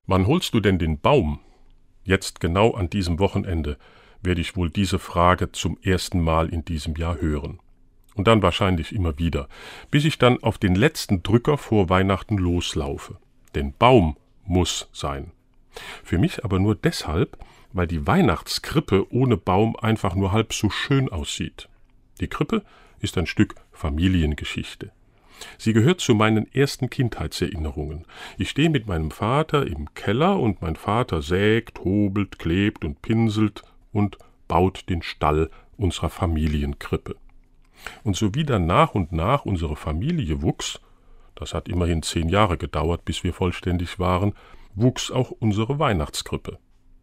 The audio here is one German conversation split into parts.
Wann holst du denn den Baum? Jetzt genau an diesem Wochenende werde ich wohl diese Frage zum ersten Mal in diesem Jahr hören. Und dann wahrscheinlich immer wieder, bis ich dann auf den letzten Drücker vor Weihnachten loslaufe. Denn Baum muss sein. Für mich aber nur deshalb, weil die Weihnachtskrippe ohne Baum einfach nur halb so schön aussieht. Die Krippe ist ein Stück Familiengeschichte. Sie gehört zu meinen ersten Kindheitserinnerungen. Ich stehe mit meinem Vater im Keller und mein Vater sägt, hobelt, klebt und pinselt und baut den Stall unserer Familienkrippe. Und so wie dann nach und nach unsere Familie wuchs, das hat immerhin 10 Jahre gedauert, bis wir vollständig waren, wuchs auch unsere Weihnachtskrippe.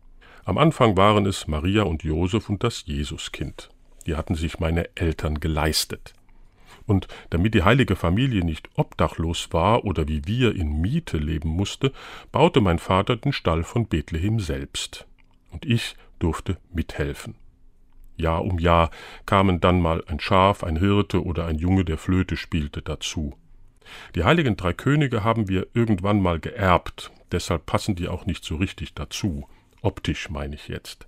Am Anfang waren es Maria und Josef und das Jesuskind. Die hatten sich meine Eltern geleistet. Und damit die heilige Familie nicht obdachlos war oder wie wir in Miete leben musste, baute mein Vater den Stall von Bethlehem selbst. Und ich durfte mithelfen. Jahr um Jahr kamen dann mal ein Schaf, ein Hirte oder ein Junge, der Flöte spielte, dazu. Die heiligen 3 Könige haben wir irgendwann mal geerbt, deshalb passen die auch nicht so richtig dazu. Optisch meine ich jetzt.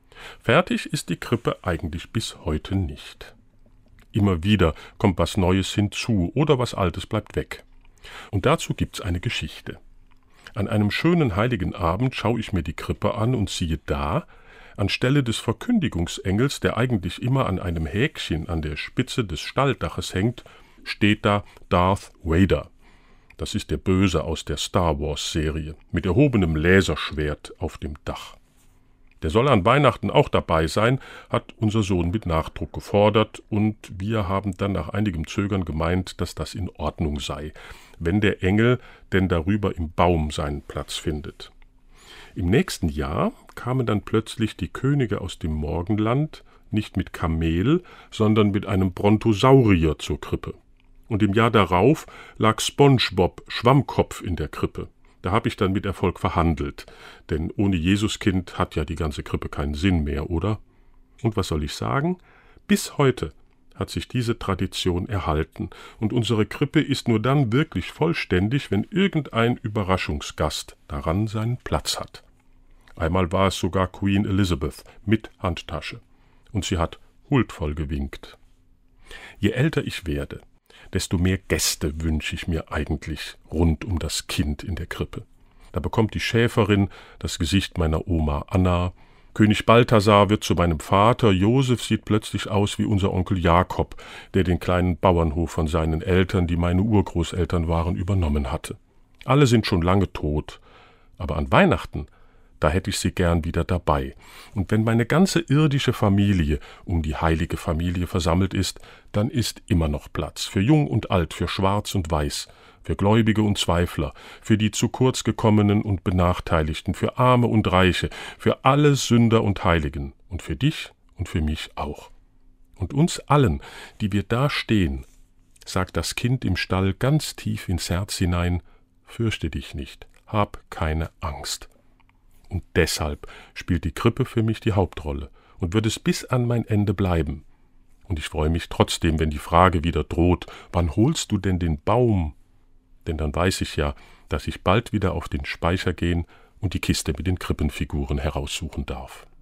Fertig ist die Krippe eigentlich bis heute nicht. Immer wieder kommt was Neues hinzu oder was Altes bleibt weg. Und dazu gibt's eine Geschichte. An einem schönen heiligen Abend schaue ich mir die Krippe an und siehe da, anstelle des Verkündigungsengels, der eigentlich immer an einem Häkchen an der Spitze des Stalldaches hängt, steht da Darth Vader. Das ist der Böse aus der Star-Wars-Serie, mit erhobenem Laserschwert auf dem Dach. Der soll an Weihnachten auch dabei sein, hat unser Sohn mit Nachdruck gefordert, und wir haben dann nach einigem Zögern gemeint, dass das in Ordnung sei, wenn der Engel denn darüber im Baum seinen Platz findet. Im nächsten Jahr kamen dann plötzlich die Könige aus dem Morgenland, nicht mit Kamel, sondern mit einem Brontosaurier zur Krippe. Und im Jahr darauf lag SpongeBob Schwammkopf in der Krippe. Da habe ich dann mit Erfolg verhandelt, denn ohne Jesuskind hat ja die ganze Krippe keinen Sinn mehr, oder? Und was soll ich sagen? Bis heute hat sich diese Tradition erhalten, und unsere Krippe ist nur dann wirklich vollständig, wenn irgendein Überraschungsgast daran seinen Platz hat. Einmal war es sogar Queen Elizabeth mit Handtasche, und sie hat huldvoll gewinkt. Je älter ich werde, desto mehr Gäste wünsche ich mir eigentlich rund um das Kind in der Krippe. Da bekommt die Schäferin das Gesicht meiner Oma Anna, König Balthasar wird zu meinem Vater, Josef sieht plötzlich aus wie unser Onkel Jakob, der den kleinen Bauernhof von seinen Eltern, die meine Urgroßeltern waren, übernommen hatte. Alle sind schon lange tot, aber an Weihnachten, da hätte ich sie gern wieder dabei. Und wenn meine ganze irdische Familie um die heilige Familie versammelt ist, dann ist immer noch Platz für Jung und Alt, für Schwarz und Weiß, für Gläubige und Zweifler, für die zu kurz gekommenen und Benachteiligten, für Arme und Reiche, für alle Sünder und Heiligen und für dich und für mich auch. Und uns allen, die wir da stehen, sagt das Kind im Stall ganz tief ins Herz hinein: Fürchte dich nicht, hab keine Angst. Und deshalb spielt die Krippe für mich die Hauptrolle und wird es bis an mein Ende bleiben. Und ich freue mich trotzdem, wenn die Frage wieder droht: Wann holst du denn den Baum? Denn dann weiß ich ja, dass ich bald wieder auf den Speicher gehen und die Kiste mit den Krippenfiguren heraussuchen darf.